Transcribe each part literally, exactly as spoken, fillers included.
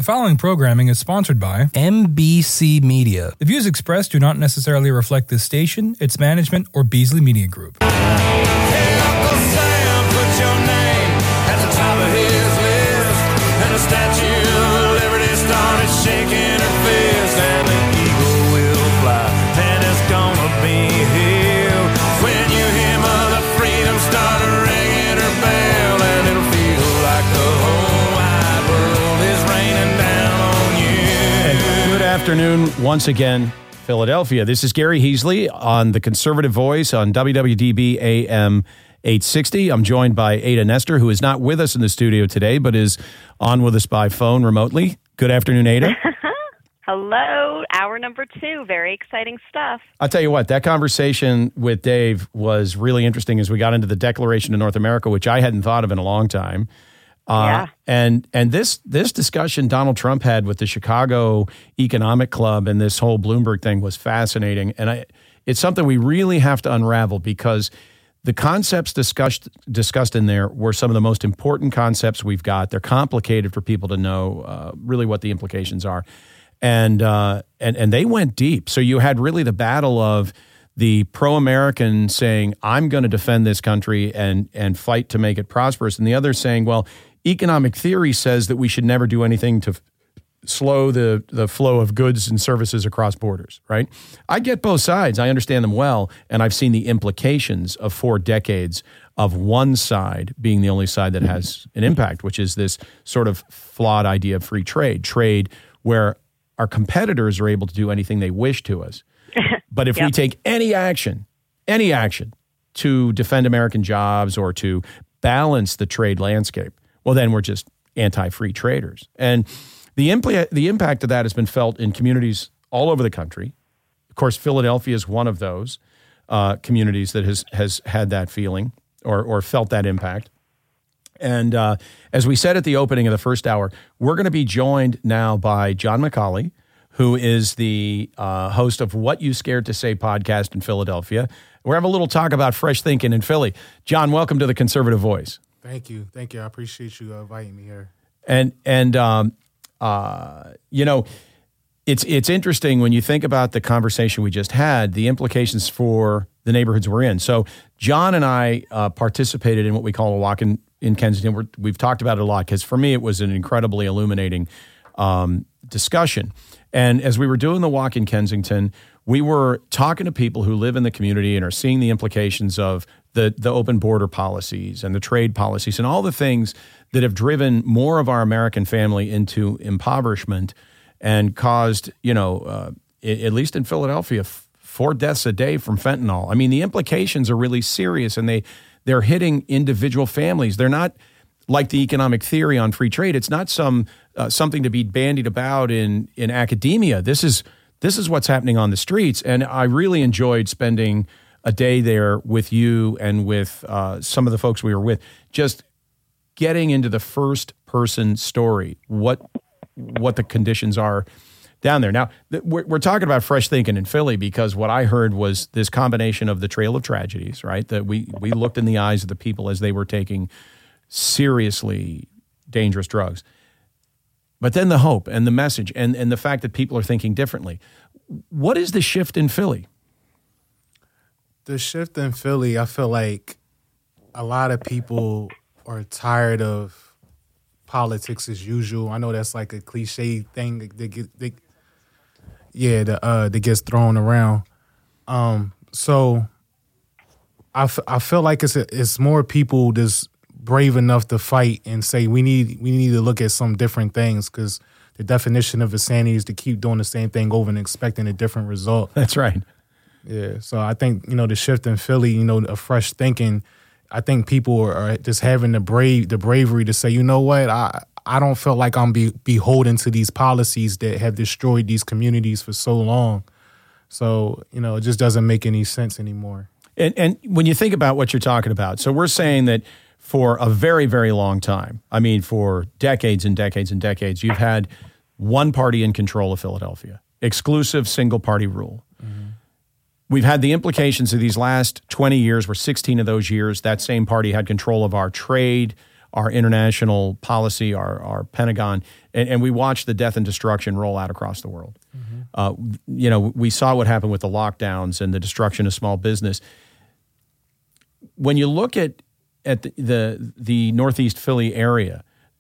following programming is sponsored by M B C Media. The views expressed do not necessarily reflect this station, its management, or Beasley Media Group. Hey, Uncle Sam, put your name at the top of his list. And the Statue of Liberty started shaking her fist. And the eagle will fly, and it's gonna be here. When you hear Mother Freedom start ringing her bell, and it'll feel like the whole wide world is raining down on you. Good afternoon once again, Philadelphia. This is Gary Heasley on the Conservative Voice on W W D B A M eight sixty. I'm joined by Ada Nestor, who is not with us in the studio today, but is on with us by phone remotely. Good afternoon, Ada. Hello, hour number two. Very exciting stuff. I'll tell you what, that conversation with Dave was really interesting as we got into the Declaration of North America, which I hadn't thought of in a long time. Uh, yeah. And and this this discussion Donald Trump had with the Chicago Economic Club and this whole Bloomberg thing was fascinating. And I, it's something we really have to unravel because the concepts discussed discussed in there were some of the most important concepts we've got. They're complicated for people to know uh, really what the implications are. And, uh, and and they went deep. So you had really the battle of the pro-American saying, I'm going to defend this country and and fight to make it prosperous. And the other saying, well, economic theory says that we should never do anything to f- slow the, the flow of goods and services across borders, right? I get both sides. I understand them well. And I've seen the implications of four decades of one side being the only side that has an impact, which is this sort of flawed idea of free trade, trade where our competitors are able to do anything they wish to us. But if yep. we take any action, any action to defend American jobs or to balance the trade landscape, well, then we're just anti-free traders. And the impl- the impact of that has been felt in communities all over the country. Of course, Philadelphia is one of those uh, communities that has has had that feeling or or felt that impact. And uh, as we said at the opening of the first hour, we're going to be joined now by John McCauley, who is the uh, host of What You Scared to Say podcast in Philadelphia. We're having a little talk about fresh thinking in Philly. John, welcome to the Conservative Voice. Thank you. Thank you. I appreciate you uh, inviting me here. And, and um, uh, you know, it's it's interesting when you think about the conversation we just had, the implications for the neighborhoods we're in. So John and I uh, participated in what we call a walk in, in Kensington. We're, we've talked about it a lot because for me, it was an incredibly illuminating um, discussion. And as we were doing the walk in Kensington, we were talking to people who live in the community and are seeing the implications of the, the open border policies and the trade policies and all the things that have driven more of our American family into impoverishment and caused, you know, uh, at least in Philadelphia, f- four deaths a day from fentanyl. I mean, the implications are really serious, and they, they're hitting individual families. They're not like the economic theory on free trade. It's not some uh, something to be bandied about in, in academia. This is this is what's happening on the streets, and I really enjoyed spending a day there with you and with uh, some of the folks we were with, just getting into the first-person story, what what the conditions are down there. Now, th- we're, we're talking about fresh thinking in Philly because what I heard was this combination of the trail of tragedies, right? That we we looked in the eyes of the people as they were taking seriously dangerous drugs. But then the hope and the message and, and the fact that people are thinking differently. What is the shift in Philly? The shift in Philly, I feel like a lot of people are tired of politics as usual. I know that's like a cliche thing that, that, get, that yeah, the, uh, that gets thrown around. Um, so I, f- I feel like it's a, it's more people that's brave enough to fight and say we need we need to look at some different things because the definition of insanity is to keep doing the same thing over and expecting a different result. That's right. Yeah, so I think, you know, the shift in Philly, you know, a fresh thinking, I think people are just having the brave, the bravery to say, you know what, I I don't feel like I'm be, beholden to these policies that have destroyed these communities for so long. So, you know, it just doesn't make any sense anymore. And, and when you think about what you're talking about, so we're saying that for a very, very long time, I mean, for decades and decades and decades, you've had one party in control of Philadelphia, exclusive single-party rule. Mm-hmm. We've had the implications of these last twenty years, where sixteen of those years, that same party had control of our trade, our international policy, our, our Pentagon, and, and we watched the death and destruction roll out across the world. Mm-hmm. Uh, you know, we saw what happened with the lockdowns and the destruction of small business. When you look at at the the, the Northeast Philly area,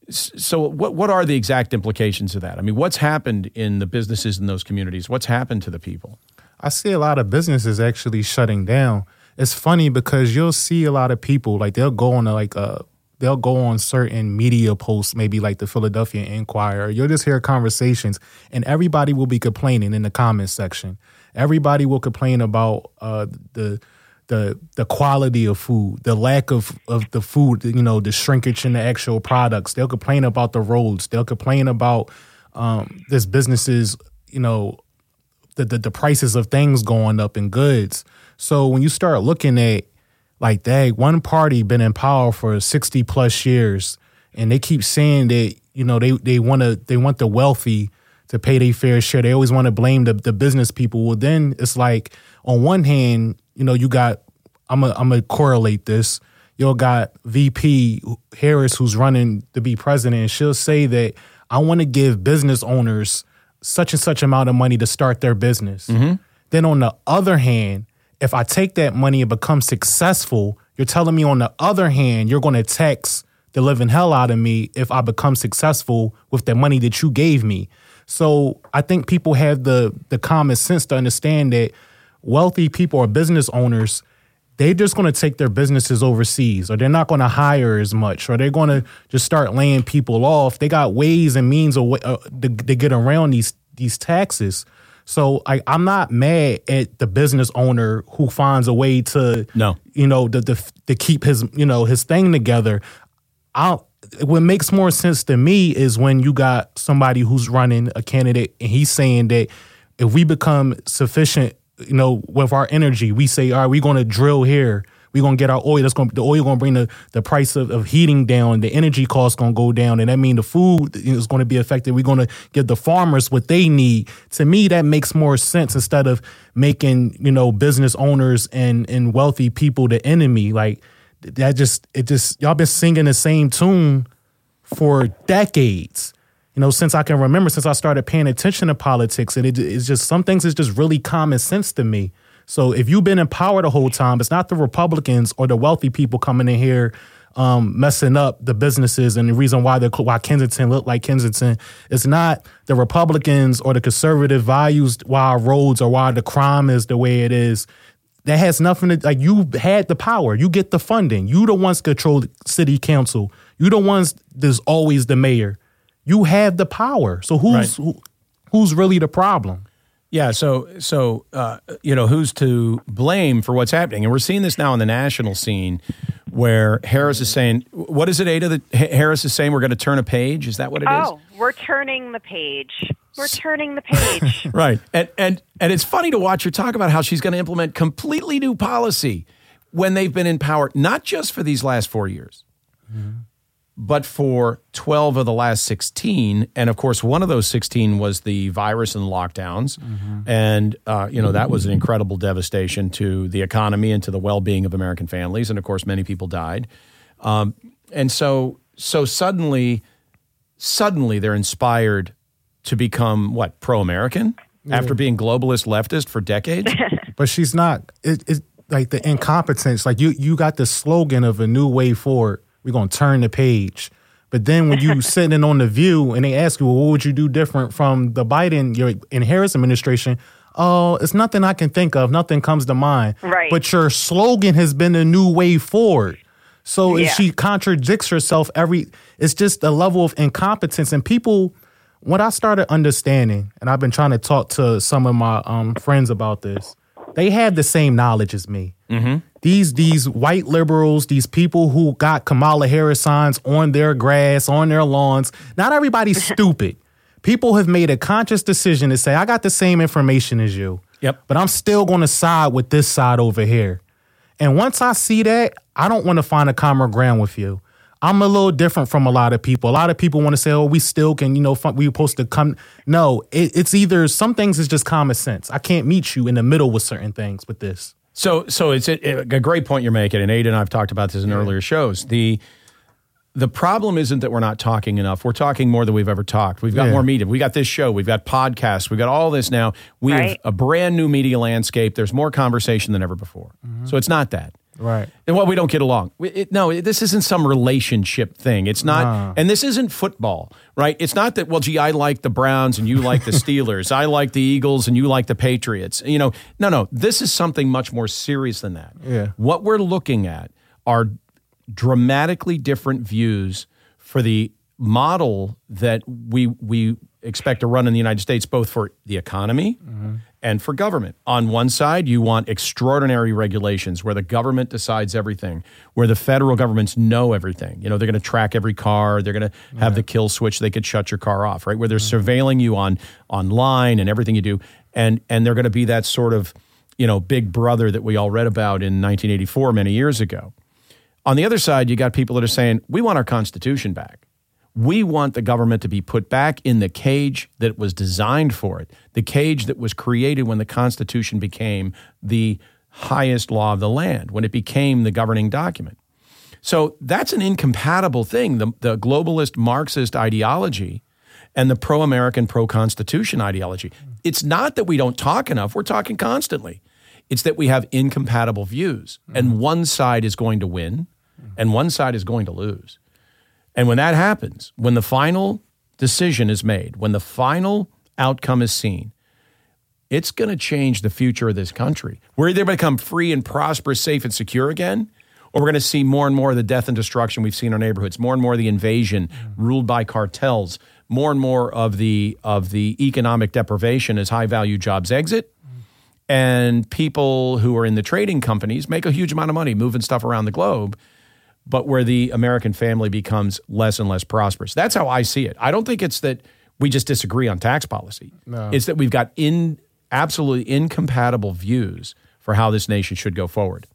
so what what are the exact implications of that? I mean, what's happened in the businesses in those communities? What's happened to the people? I see a lot of businesses actually shutting down. It's funny because you'll see a lot of people, like they'll go on a, like a, they'll go on certain media posts, maybe like the Philadelphia Inquirer. You'll just hear conversations and everybody will be complaining in the comments section. Everybody will complain about uh, the the the quality of food, the lack of, of the food, you know, the shrinkage in the actual products. They'll complain about the roads. They'll complain about um, this businesses, you know, The, the the prices of things going up in goods. So when you start looking at like that, one party been in power for sixty plus years, and they keep saying that, you know, they they want to they want the wealthy to pay their fair share. They always want to blame the the business people. Well, then it's like on one hand, you know, you got I'm a, I'm gonna correlate this. You got V P Harris who's running to be president, and she'll say that I want to give business owners such and such amount of money to start their business. Mm-hmm. Then on the other hand, if I take that money and become successful, you're telling me on the other hand, you're going to tax the living hell out of me if I become successful with the money that you gave me. So I think people have the the common sense to understand that wealthy people or business owners, they're just going to take their businesses overseas, or they're not going to hire as much, or they're going to just start laying people off. They got ways and means of, uh, to, to get around these these taxes. So I, I'm not mad at the business owner who finds a way to, no. you know, to, to, to keep his, you know, his thing together. I'll, what makes more sense to me is when you got somebody who's running a candidate and he's saying that if we become sufficient, you know, with our energy, we say, all right, we're going to drill here. We're going to get our oil. That's going, the oil going to bring the, the price of, of heating down. The energy cost going to go down. And that means the food is going to be affected. We're going to give the farmers what they need. To me, that makes more sense instead of making, you know, business owners and, and wealthy people the enemy. Like that just, it just, y'all been singing the same tune for decades. You know, since I can remember, since I started paying attention to politics, and it, it's just, some things is just really common sense to me. So if you've been in power the whole time, it's not the Republicans or the wealthy people coming in here um, messing up the businesses and the reason why the why Kensington look like Kensington. It's not the Republicans or the conservative values why our roads or why the crime is the way it is. That has nothing to, like, you had the power. You get the funding. You the ones control the city council. You the ones that's always the mayor. You have the power. So who's right. who, who's really the problem? Yeah, so, so uh, you know, who's to blame for what's happening? And we're seeing this now on the national scene where Harris is saying, what is it, Ada, that Harris is saying we're going to turn a page? Is that what it oh, is? Oh, we're turning the page. We're turning the page. Right. And, and, and it's funny to watch her talk about how she's going to implement completely new policy when they've been in power, not just for these last four years, mm-hmm. but for twelve of the last sixteen. And of course, one of those sixteen was the virus and lockdowns. Mm-hmm. And, uh, you know, that was an incredible devastation to the economy and to the well-being of American families. And of course, many people died. Um, and so, so suddenly, suddenly they're inspired to become, what, pro-American yeah. after being globalist leftist for decades? But she's not. It, it's like the incompetence. Like you, you got the slogan of a new way forward. We're going to turn the page. But then when you sitting on The View and they ask you, well, what would you do different from the Biden, your in Harris administration? Oh, it's nothing I can think of. Nothing comes to mind. Right. But your slogan has been a new way forward. So yeah. if she contradicts herself every, it's just a level of incompetence. And people, what I started understanding, and I've been trying to talk to some of my um, friends about this, they have the same knowledge as me. Mm-hmm. These these white liberals, these people who got Kamala Harris signs on their grass, on their lawns, not everybody's stupid. People have made a conscious decision to say, I got the same information as you, yep. but I'm still going to side with this side over here. And once I see that, I don't want to find a common ground with you. I'm a little different from a lot of people. A lot of people want to say, oh, we still can, you know, we're supposed to come. No, it, it's either some things is just common sense. I can't meet you in the middle with certain things with this. So so it's a, a great point you're making, and Ada and I have talked about this in yeah. earlier shows. The the problem isn't that we're not talking enough. We're talking more than we've ever talked. We've got Yeah. more media. We got this show. We've got podcasts. We've got all this now. We have Right. a brand new media landscape. There's more conversation than ever before. So it's not that. Right. And well, we don't get along. We- It, no, it- this isn't some relationship thing. It's not, Nah. and this isn't football, right? It's not that, well, gee, I like the Browns and you like the Steelers. I like the Eagles and you like the Patriots. You know, no, no, this is something much more serious than that. Yeah. What we're looking at are dramatically different views for the model that we we expect to run in the United States, both for the economy and for government. On one side, you want extraordinary regulations where the government decides everything, where the federal governments know everything. You know, they're going to track every car. They're going to have the kill switch. They could shut your car off, right? Where they're surveilling you on online and everything you do. And, and they're going to be that sort of, you know, big brother that we all read about in nineteen eighty-four many years ago. On the other side, you got people that are saying, we want our Constitution back. We want the government to be put back in the cage that was designed for it, the cage that was created when the Constitution became the highest law of the land, when it became the governing document. So that's an incompatible thing, the, the globalist Marxist ideology and the pro-American, pro-Constitution ideology. It's not that we don't talk enough. We're talking constantly. It's that we have incompatible views, and one side is going to win and one side is going to lose. And when that happens, when the final decision is made, when the final outcome is seen, it's going to change the future of this country. We're either going to become free and prosperous, safe and secure again, or we're going to see more and more of the death and destruction we've seen in our neighborhoods, more and more of the invasion ruled by cartels, more and more of the of the economic deprivation as high-value jobs exit, and people who are in the trading companies make a huge amount of money moving stuff around the globe, but where the American family becomes less and less prosperous. That's how I see it. I don't think it's that we just disagree on tax policy. No. It's that we've got in absolutely incompatible views for how this nation should go forward.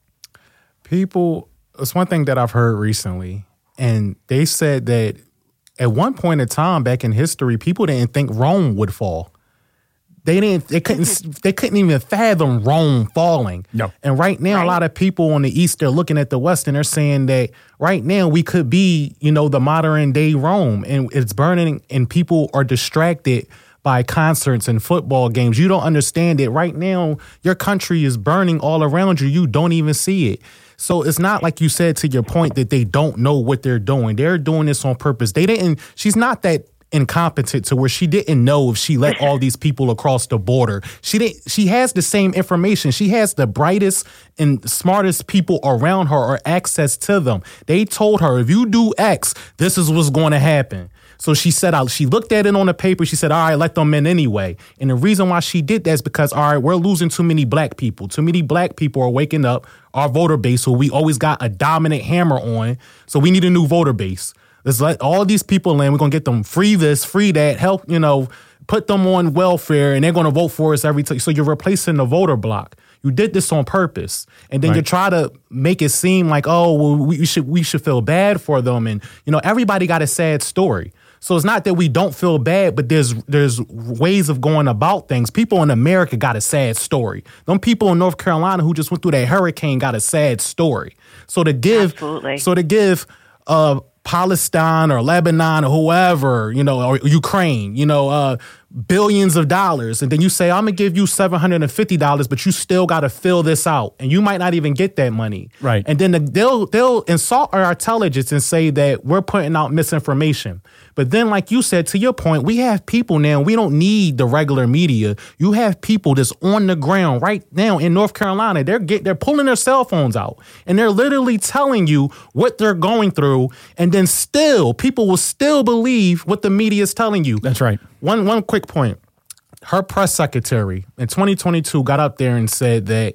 People, it's one thing that I've heard recently, and they said that at one point in time back in history, people didn't think Rome would fall. They didn't. They couldn't. They couldn't even fathom Rome falling. No. And right now, Right. a lot of people on the East, they're looking at the West and they're saying that right now we could be, you know, the modern day Rome, and it's burning, and people are distracted by concerts and football games. You don't understand it. Right now, your country is burning all around you. You don't even see it. So it's not like you said to your point that they don't know what they're doing. They're doing this on purpose. They didn't. She's not that incompetent to where she didn't know if she let all these people across the border. She didn't. She has the same information. She has the brightest and smartest people around her or access to them. They told her, if you do X, this is what's going to happen. So she said out, she looked at it on the paper. She said, all right, let them in anyway. And the reason why she did that is because, all right, we're losing too many black people. Too many black people are waking up our voter base, who we always got a dominant hammer on. So we need a new voter base. Let's let all these people in. We're going to get them free this, free that, help, you know, put them on welfare, and they're going to vote for us every time. So you're replacing the voter block. You did this on purpose. And then Right. you try to make it seem like, oh, well, we should we should feel bad for them. And, you know, everybody got a sad story. So it's not that we don't feel bad, but there's there's ways of going about things. People in America got a sad story. Them people in North Carolina who just went through that hurricane got a sad story. So to give, Absolutely. so to give uh, Palestine or Lebanon or whoever, you know, or Ukraine, you know, uh, billions of dollars, and then you say, I'm gonna give you seven hundred fifty dollars, but you still got to fill this out, and you might not even get that money. Right. And then the, they'll they'll insult our intelligence and say that we're putting out misinformation. But then, like you said, to your point, we have people now. We don't need the regular media. You have people that's on the ground right now in North Carolina. They're get they're pulling their cell phones out and they're literally telling you what they're going through. And then still, people will still believe what the media is telling you. That's right. One one quick point. Her press secretary in twenty twenty-two got up there and said that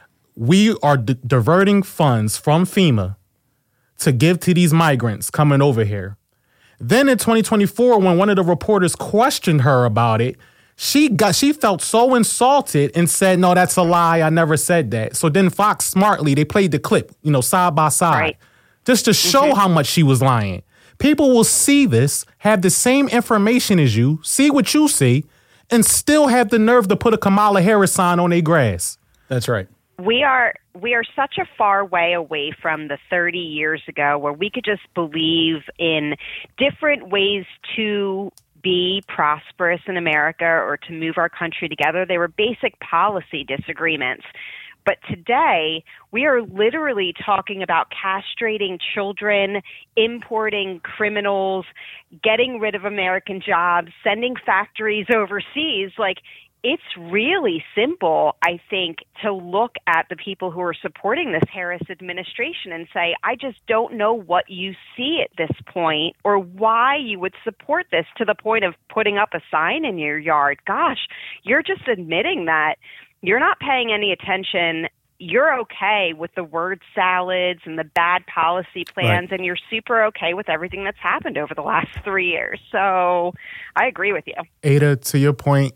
we are di- diverting funds from FEMA to give to these migrants coming over here. Then in twenty twenty-four, when one of the reporters questioned her about it, she got she felt so insulted and said, no, that's a lie. I never said that. So then Fox smartly, they played the clip, you know, side by side, Right. just to show how much she was lying. People will see this, have the same information as you, see what you see, and still have the nerve to put a Kamala Harris sign on their grass. That's right. We are we are such a far way away from the thirty years ago where we could just believe in different ways to be prosperous in America or to move our country together. They were basic policy disagreements. But today, we are literally talking about castrating children, importing criminals, getting rid of American jobs, sending factories overseas. Like, it's really simple, I think, to look at the people who are supporting this Harris administration and say, I just don't know what you see at this point or why you would support this to the point of putting up a sign in your yard. Gosh, you're just admitting that you're not paying any attention. You're okay with the word salads and the bad policy plans, right, and you're super okay with everything that's happened over the last three years. So I agree with you. Ada, to your point,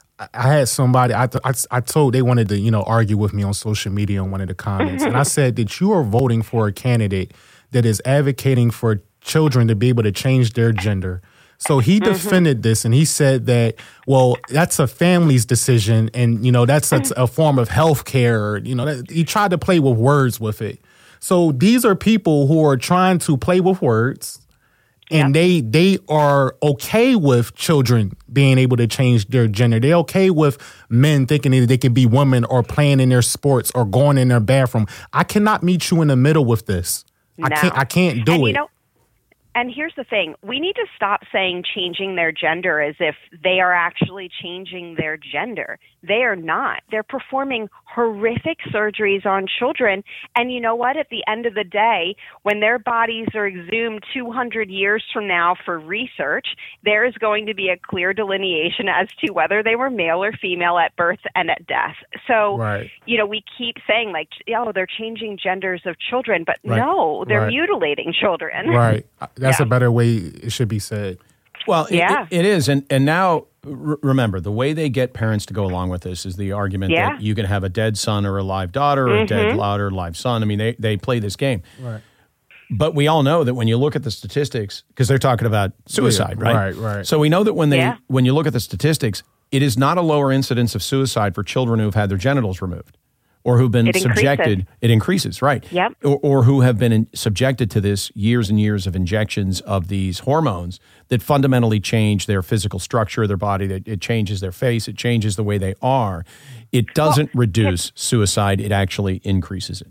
I had somebody, I, I, I told they wanted to, you know, argue with me on social media on one of the comments. And I said that you are voting for a candidate that is advocating for children to be able to change their gender. So he defended mm-hmm. this and he said that, well, that's a family's decision. And, you know, that's a, a form of health care. You know, that, he tried to play with words with it. So these are people who are trying to play with words. And yep. they they are okay with children being able to change their gender. They're okay with men thinking that they can be women or playing in their sports or going in their bathroom. I cannot meet you in the middle with this. No. I can't. I can't do and, it. You know, and here's the thing. We need to stop saying changing their gender as if they are actually changing their gender. They are not. They're performing horrific surgeries on children. And you know what? At the end of the day, when their bodies are exhumed two hundred years from now for research, there is going to be a clear delineation as to whether they were male or female at birth and at death. So, right. you know, we keep saying like, oh, they're changing genders of children. But right. no, they're right. mutilating children. Right. That's yeah. a better way it should be said. Well, yeah. it, it is. And, and now, r- remember, the way they get parents to go along with this is the argument yeah. that you can have a dead son or a live daughter or mm-hmm. a dead daughter or live son. I mean, they, they play this game. Right. But we all know that when you look at the statistics, because they're talking about suicide, yeah. right? Right, right. So we know that when they yeah. when you look at the statistics, it is not a lower incidence of suicide for children who have had their genitals removed or who've been it subjected. It increases, right? Yep. Or, or who have been in, subjected to this years and years of injections of these hormones that fundamentally change their physical structure, their body. That it changes their face. It changes the way they are. It doesn't well, reduce it, suicide. It actually increases it.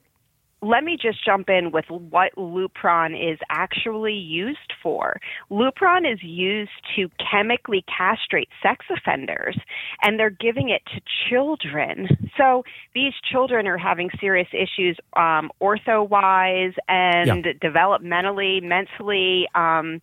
Let me just jump in with what Lupron is actually used for. Lupron is used to chemically castrate sex offenders, and they're giving it to children. So these children are having serious issues um, ortho-wise and yeah. developmentally, mentally, um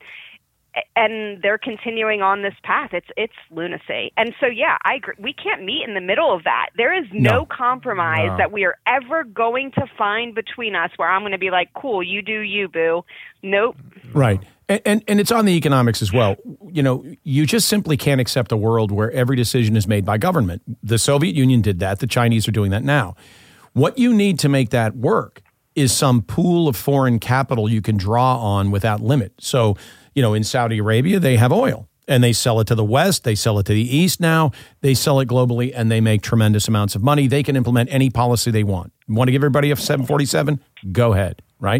and they're continuing on this path. It's it's lunacy. And so, yeah, I agree. We can't meet in the middle of that. There is no, no. compromise no. that we are ever going to find between us where I'm going to be like, cool, you do you, boo. Nope. Right. And, and and it's on the economics as well. You know, you just simply can't accept a world where every decision is made by government. The Soviet Union did that. The Chinese are doing that now. What you need to make that work is some pool of foreign capital you can draw on without limit. So, you know, in Saudi Arabia, they have oil and they sell it to the West. They sell it to the East now. They sell it globally and they make tremendous amounts of money. They can implement any policy they want. Want to give everybody a seven forty-seven? Go ahead, right?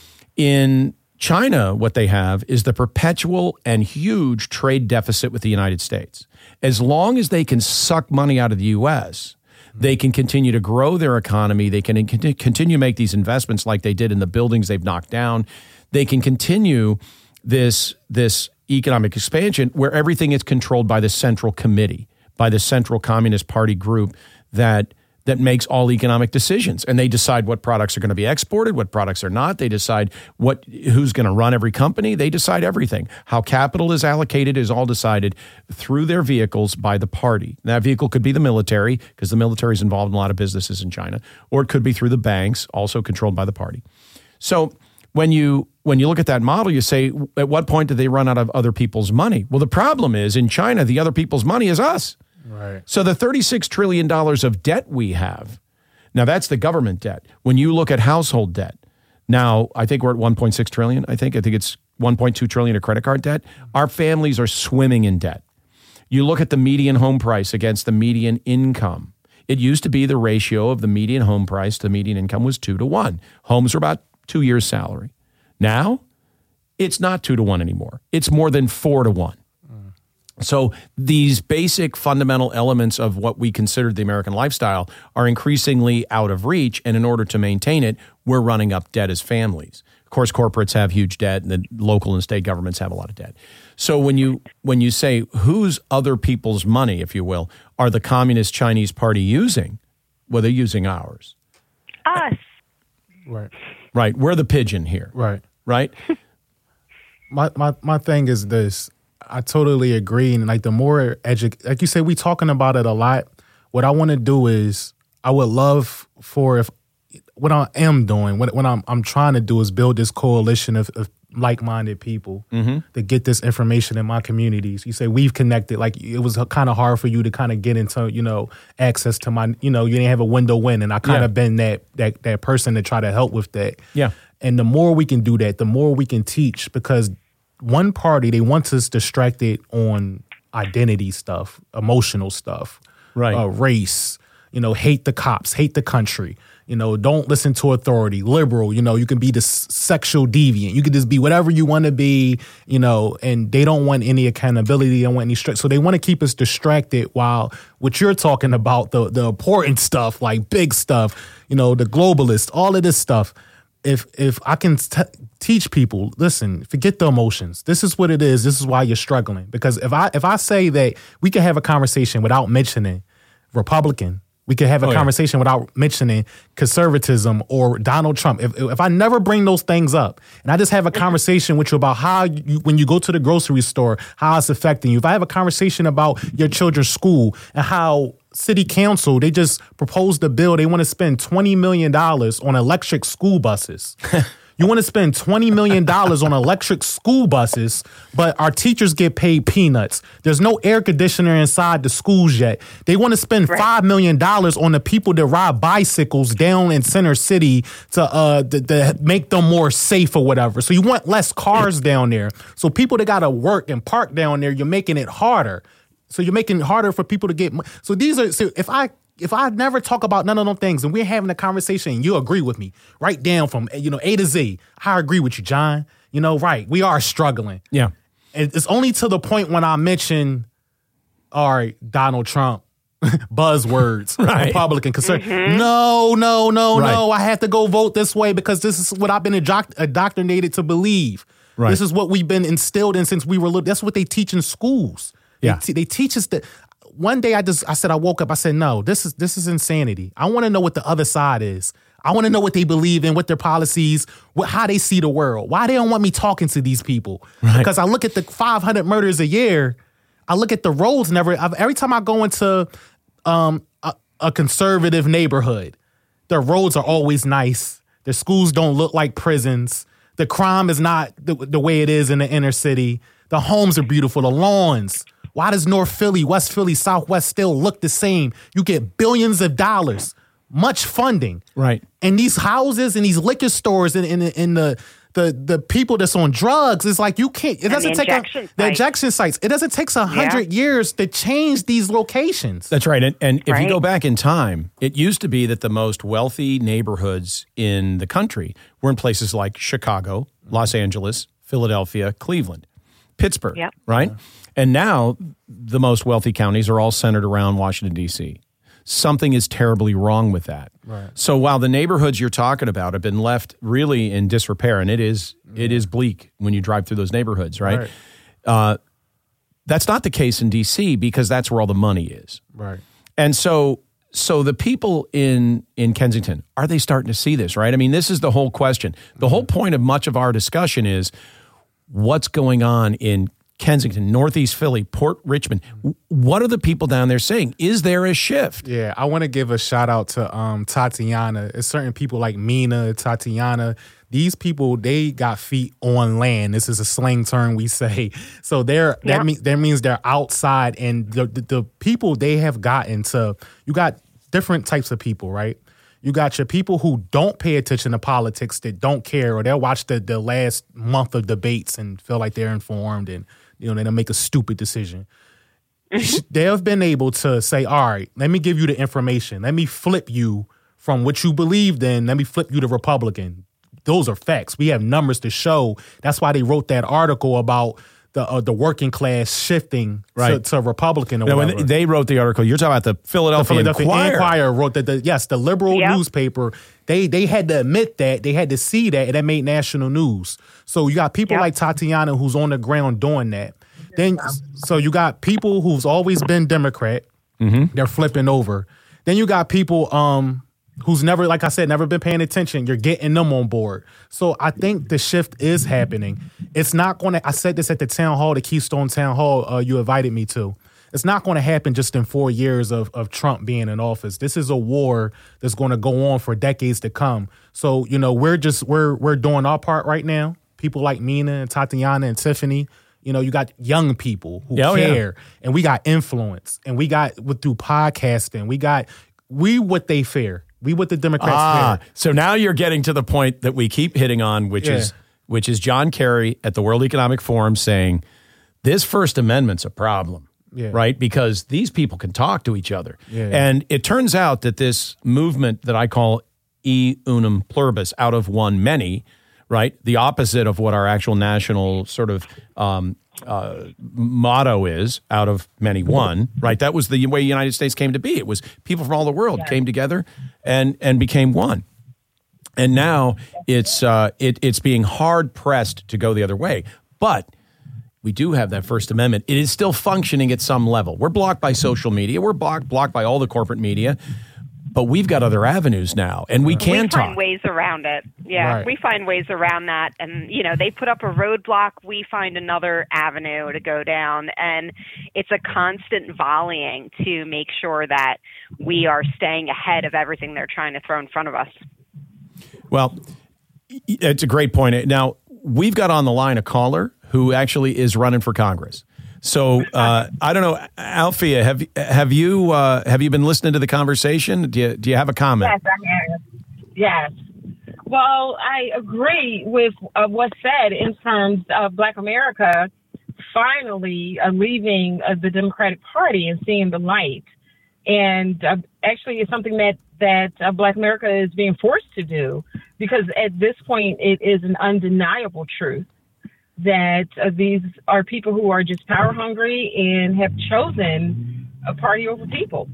In China, what they have is the perpetual and huge trade deficit with the United States. As long as they can suck money out of the U S, they can continue to grow their economy. They can continue to make these investments like they did in the buildings they've knocked down. They can continue this this economic expansion where everything is controlled by the Central Committee, by the Central Communist Party group that that makes all economic decisions. And they decide what products are going to be exported, what products are not. They decide what who's going to run every company. They decide everything. How capital is allocated is all decided through their vehicles by the party. And that vehicle could be the military, because the military is involved in a lot of businesses in China, or it could be through the banks, also controlled by the party. So when you when you look at that model, you say, at what point do they run out of other people's money? Well, the problem is in China, the other people's money is us. Right. So the thirty-six trillion dollars of debt we have, now that's the government debt. When you look at household debt, now I think we're at one point six trillion dollars. I think I think it's one point two trillion dollars of credit card debt. Our families are swimming in debt. You look at the median home price against the median income. It used to be the ratio of the median home price to the median income was two to one. Homes are about two years' salary. Now, it's not two to one anymore. It's more than four to one. Mm. So these basic fundamental elements of what we consider the American lifestyle are increasingly out of reach. And in order to maintain it, we're running up debt as families. Of course, corporates have huge debt, and the local and state governments have a lot of debt. So when you when you say whose other people's money, if you will, are the Communist Chinese Party using? Well, they're using ours. Us. Right. Right. We're the pigeon here. Right. Right. my my my thing is this. I totally agree, and like the more edu- like you say, we talking about it a lot. What I want to do is, I would love for if. What I am doing, what, what I'm I'm trying to do is build this coalition of, of like-minded people mm-hmm. to get this information in my communities. You say we've connected, like it was kind of hard for you to kind of get into, you know, access to my, you know, you didn't have a window in, and I kind of yeah. been that that that person to try to help with that. Yeah. And the more we can do that, the more we can teach, because one party, they want us distracted on identity stuff, emotional stuff, right, uh, race, you know, hate the cops, hate the country. You know, don't listen to authority, liberal, you know, you can be the s- sexual deviant. You can just be whatever you want to be, you know, and they don't want any accountability. They don't want any stress. So they want to keep us distracted while what you're talking about, the, the important stuff, like big stuff, you know, the globalists, all of this stuff. If if I can t- teach people, listen, forget the emotions. This is what it is. This is why you're struggling. Because if I if I say that we can have a conversation without mentioning Republican, we could have a oh, conversation yeah. without mentioning conservatism or Donald Trump. If if I never bring those things up, and I just have a conversation with you about how you, when you go to the grocery store, how it's affecting you. If I have a conversation about your children's school and how city council, they just proposed a bill, they want to spend twenty million dollars on electric school buses. You want to spend twenty million dollars on electric school buses, but our teachers get paid peanuts. There's no air conditioner inside the schools yet. They want to spend right. five million dollars on the people that ride bicycles down in Center City to, uh, to, to make them more safe or whatever. So you want less cars down there. So people that got to work and park down there, you're making it harder. So you're making it harder for people to get money. So these are, so if I, If I never talk about none of them things and we're having a conversation and you agree with me, right down from, you know, A to Z, I agree with you, John. You know, right, we are struggling. Yeah. And it's only to the point when I mention, all right, Donald Trump, buzzwords, right. Republican, conservative. Mm-hmm. No, no, no, right. no, I have to go vote this way because this is what I've been indoctr- indoctrinated to believe. Right. This is what we've been instilled in since we were little. That's what they teach in schools. Yeah. They, t- they teach us that. One day I just I said I woke up, I said, no, this is this is insanity. I want to know what the other side is. I want to know what they believe in, what their policies, what, how they see the world. Why they don't want me talking to these people. Right. Because I look at the five hundred murders a year. I look at the roads never I've, every time I go into um, a, a conservative neighborhood, the roads are always nice. The schools don't look like prisons. The crime is not the, the way it is in the inner city. The homes are beautiful, the lawns. Why does North Philly, West Philly, Southwest still look the same? You get billions of dollars, much funding. Right. And these houses and these liquor stores and, and, and the, the the people that's on drugs, it's like you can't, it doesn't take a, the injection sites. It doesn't take a hundred yeah. years to change these locations. That's right. And, and if right. you go back in time, it used to be that the most wealthy neighborhoods in the country were in places like Chicago, Los Angeles, Philadelphia, Cleveland, Pittsburgh, yep. right? And now the most wealthy counties are all centered around Washington, D C. Something is terribly wrong with that. Right. So while the neighborhoods you're talking about have been left really in disrepair, and it is mm. it is bleak when you drive through those neighborhoods, right? right. Uh, that's not the case in D C because that's where all the money is. Right. And so so the people in, in Kensington, are they starting to see this, right? I mean, this is the whole question. The whole point of much of our discussion is what's going on in Kensington, Northeast Philly, Port Richmond. What are the people down there saying? Is there a shift? Yeah, I want to give a shout out to um, Tatiana. It's certain people like Mina, Tatiana. These people, they got feet on land. This is a slang term we say. So they're yeah. that means that means they're outside, and the, the the people they have gotten to. You got different types of people, right? You got your people who don't pay attention to politics, that don't care, or they'll watch the, the last month of debates and feel like they're informed, and you know, they'll make a stupid decision. they have been able to say, all right, let me give you the information. Let me flip you from what you believed in. Let me flip you to Republican. Those are facts. We have numbers to show. That's why they wrote that article about the uh, the working class shifting right. to, to Republican. Or now, whatever. when they wrote the article, you're talking about the Philadelphia, the Philadelphia Inquirer. Inquirer wrote that. The, yes, the liberal yep. newspaper. They they had to admit that. They had to see that, and that made national news. So you got people yep. like Tatiana who's on the ground doing that. Then so you got people who's always been Democrat. Mm-hmm. They're flipping over. Then you got people um, who's never, like I said, never been paying attention. You're getting them on board. So I think the shift is happening. It's not going to, I said this at the town hall, the Keystone Town Hall uh, you invited me to. It's not going to happen just in four years of, of Trump being in office. This is a war that's going to go on for decades to come. So, you know, we're just, we're, we're doing our part right now. People like Mina and Tatiana and Tiffany. You know, you got young people who oh, care, yeah. and we got influence, and we got with through podcasting, we got we what they fear, we what the Democrats ah, fear. So now you're getting to the point that we keep hitting on, which Yeah. is which is John Kerry at the World Economic Forum saying this First Amendment's a problem, Yeah. right? Because these people can talk to each other, Yeah. and it turns out that this movement that I call e unum pluribus, out of one many. Right, the opposite of what our actual national sort of um, uh, motto is, out of many one. Right, that was the way the United States came to be. It was people from all the world came together and and became one. And now it's uh, it, it's being hard pressed to go the other way. But we do have that First Amendment. It is still functioning at some level. We're blocked by social media. We're blocked blocked by all the corporate media. But we've got other avenues now, and we can we talk. find ways around it. Yeah, Right. we find ways around that. And, you know, they put up a roadblock. We find another avenue to go down. And it's a constant volleying to make sure that we are staying ahead of everything they're trying to throw in front of us. Well, it's a great point. Now, we've got on the line a caller who actually is running for Congress. So uh, I don't know, Alfia, have have you uh, have you been listening to the conversation? Do you do you have a comment? Yes, I have. Yes. Well, I agree with uh, what's said in terms of Black America finally uh, leaving uh, the Democratic Party and seeing the light. And uh, actually, it's something that that uh, Black America is being forced to do, because at this point, it is an undeniable truth that uh, these are people who are just power hungry and have chosen a party over people.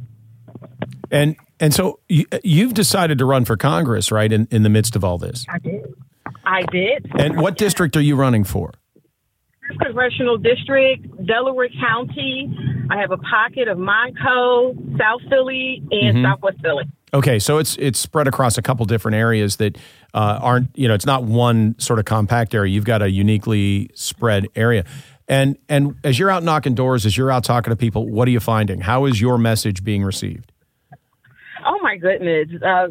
And and so you, you've decided to run for Congress, right, in, in the midst of all this. I did. I did. And what district are you running for? Congressional District, Delaware County. I have a pocket of Monco, South Philly, and Mm-hmm. Southwest Philly. Okay, so it's it's spread across a couple different areas that uh, aren't, you know, it's not one sort of compact area. You've got a uniquely spread area. And and as you're out knocking doors, as you're out talking to people, what are you finding? How is your message being received? Oh, my goodness. Uh,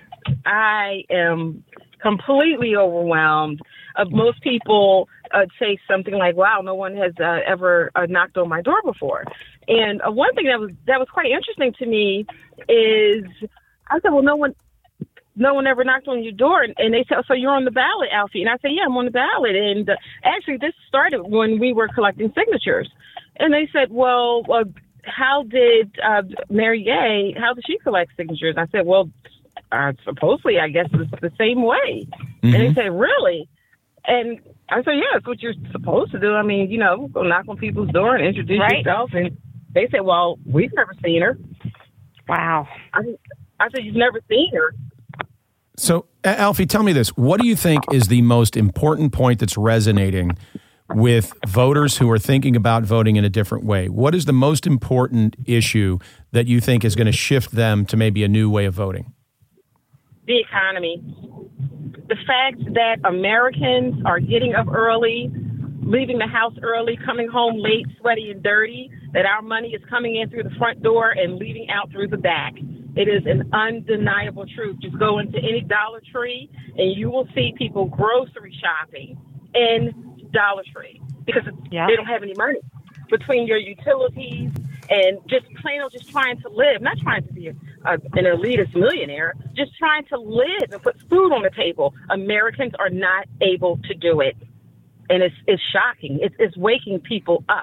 I am completely overwhelmed. Uh, most people uh, say something like, wow, no one has uh, ever uh, knocked on my door before. And uh, one thing that was that was quite interesting to me is I said, well, no one no one ever knocked on your door. And they said, so you're on the ballot, Alfie. And I said, yeah, I'm on the ballot. And uh, actually, this started when we were collecting signatures. And they said, well, uh, how did uh, Mary Gay, how did she collect signatures? I said, well, uh, supposedly, I guess it's the same way. Mm-hmm. And they said, really? And I said, yeah, it's what you're supposed to do. I mean, you know, go knock on people's door and introduce right. yourself. And they said, well, we've never seen her. Wow. I, I said, you've never seen her. So, Alfie, tell me this. What do you think is the most important point that's resonating with voters who are thinking about voting in a different way? What is the most important issue that you think is going to shift them to maybe a new way of voting? The economy. The fact that Americans are getting up early, leaving the house early, coming home late, sweaty and dirty, that our money is coming in through the front door and leaving out through the back. It is an undeniable truth. Just go into any Dollar Tree and you will see people grocery shopping in Dollar Tree because yeah. they don't have any money. Between your utilities and just plain old just trying to live, not trying to be a, a, an elitist millionaire, just trying to live and put food on the table. Americans are not able to do it. And it's it's shocking. It's, it's waking people up.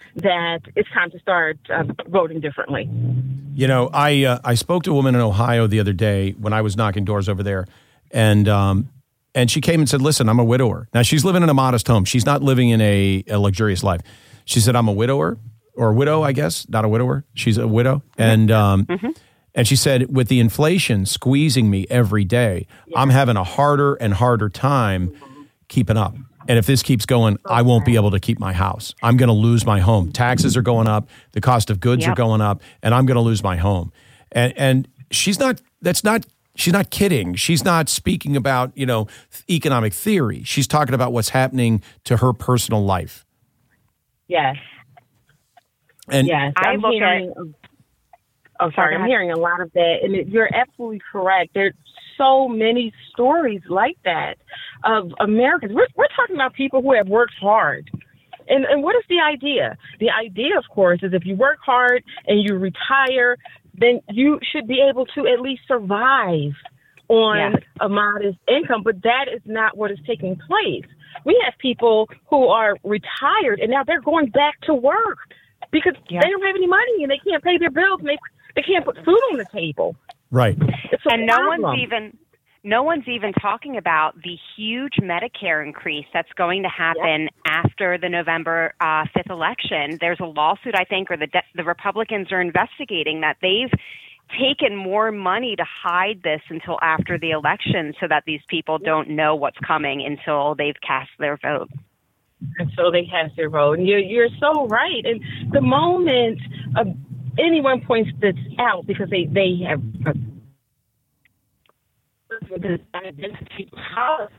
that it's time to start uh, voting differently. You know, I uh, I spoke to a woman in Ohio the other day when I was knocking doors over there, and um, and she came and said, "Listen, I'm a widower." Now she's living in a modest home. She's not living in a, a luxurious life. She said, "I'm a widower or a widow, I guess, not a widower. She's a widow," and um, mm-hmm. and she said, "With the inflation squeezing me every day, yeah. I'm having a harder and harder time keeping up. And if this keeps going, I won't be able to keep my house. I'm going to lose my home. Taxes are going up. The cost of goods yep. are going up, and I'm going to lose my home." And and she's not. That's not. She's not kidding. She's not speaking about, you know, economic theory. She's talking about what's happening to her personal life. Yes. And yes, I'm hearing. At, oh, sorry. I'm hearing a lot of that, and it, you're absolutely correct. There's so many stories like that of Americans. We're, we're talking about people who have worked hard. And, and what is the idea? The idea, of course, is if you work hard and you retire, then you should be able to at least survive on yeah. a modest income. But that is not what is taking place. We have people who are retired and now they're going back to work because yeah. they don't have any money and they can't pay their bills and they, they can't put food on the table. Right. And no one's even no one's even talking about the huge Medicare increase that's going to happen yep. after the November uh, fifth election. There's a lawsuit, I think, or the de- the Republicans are investigating that they've taken more money to hide this until after the election so that these people don't know what's coming until they've cast their vote. And so they cast their vote. And you're, you're so right. And the moment uh, anyone points this out because they, they have uh, this identity policy,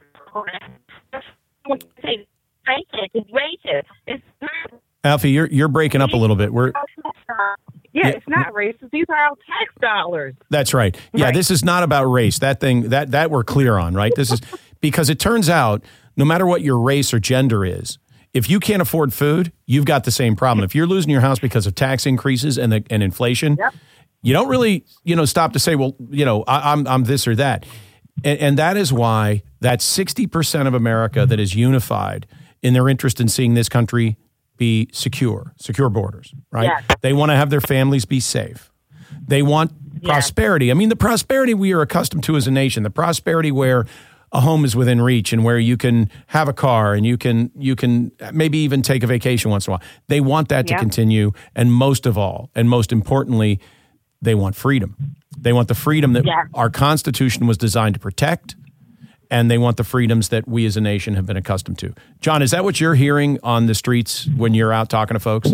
it's racist. It's not. Alfie, you're you're breaking up a little bit. We're yeah, yeah, it's not racist. These are our tax dollars. That's right. Yeah, right. This is not about race. That thing that that we're clear on, right? This is because it turns out no matter what your race or gender is, if you can't afford food, you've got the same problem. If you're losing your house because of tax increases and the, and inflation, yep. you don't really, you know, stop to say, well, you know, I, I'm I'm this or that. And, and that is why that sixty percent of America that is unified in their interest in seeing this country be secure, secure borders, right? Yes. They want to have their families be safe. They want yes. prosperity. I mean, the prosperity we are accustomed to as a nation, the prosperity where a home is within reach and where you can have a car and you can you can maybe even take a vacation once in a while. They want that yep. to continue. And most of all, and most importantly, they want freedom. They want the freedom that yeah. our Constitution was designed to protect, and they want the freedoms that we as a nation have been accustomed to. John, is that what you're hearing on the streets when you're out talking to folks?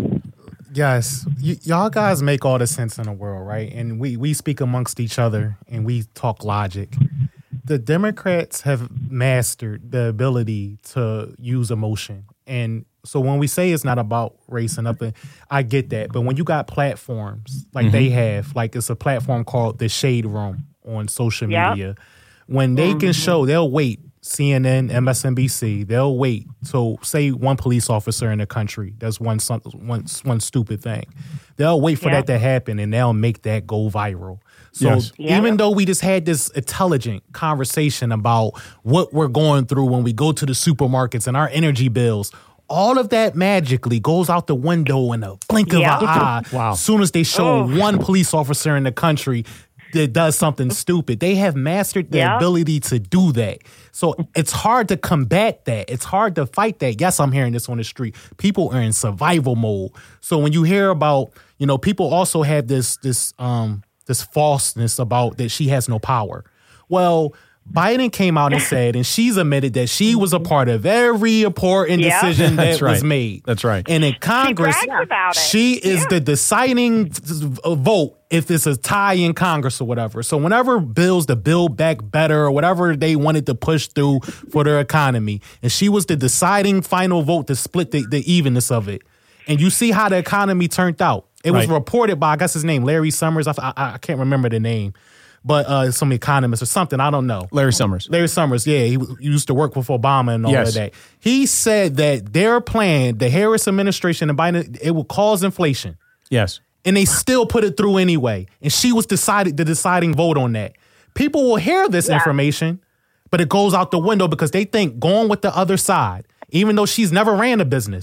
Yes. Y- y'all guys make all the sense in the world, right? And we, we speak amongst each other, and we talk logic. The Democrats have mastered the ability to use emotion. And so when we say it's not about race and nothing, I get that. But when you got platforms like mm-hmm. they have, like it's a platform called The Shade Room on social yep. media, when they mm-hmm. can show, they'll wait, C N N, M S N B C, they'll wait. So say one police officer in the country does one, one, one stupid thing. They'll wait for yep. that to happen, and they'll make that go viral. So yes. even yep. though we just had this intelligent conversation about what we're going through when we go to the supermarkets and our energy bills, all of that magically goes out the window in a blink of yeah. an eye. Wow. As soon as they show oh. one police officer in the country that does something stupid, they have mastered the yeah. ability to do that. So it's hard to combat that. It's hard to fight that. Yes, I'm hearing this on the street. People are in survival mode. So when you hear about, you know, people also have this this um this falseness about that she has no power. Well, Biden came out and said, and she's admitted that she was a part of every important yeah. decision that That's right. was made. That's right. And in Congress, she, brags about it. she is yeah. the deciding vote if it's a tie in Congress or whatever. So whenever bills to build back better or whatever they wanted to push through for their economy, and she was the deciding final vote to split the, the evenness of it. And you see how the economy turned out. It was right. reported by, I guess his name, Larry Summers. I, I, I can't remember the name. But uh, some economist or something, I don't know. Larry Summers. Larry Summers, yeah. He, he used to work with Obama and all yes. of that. He said that their plan, the Harris administration and Biden, it will cause inflation. Yes. And they still put it through anyway. And she was decided the deciding vote on that. People will hear this yeah. information, but it goes out the window because they think going with the other side, even though she's never ran a business,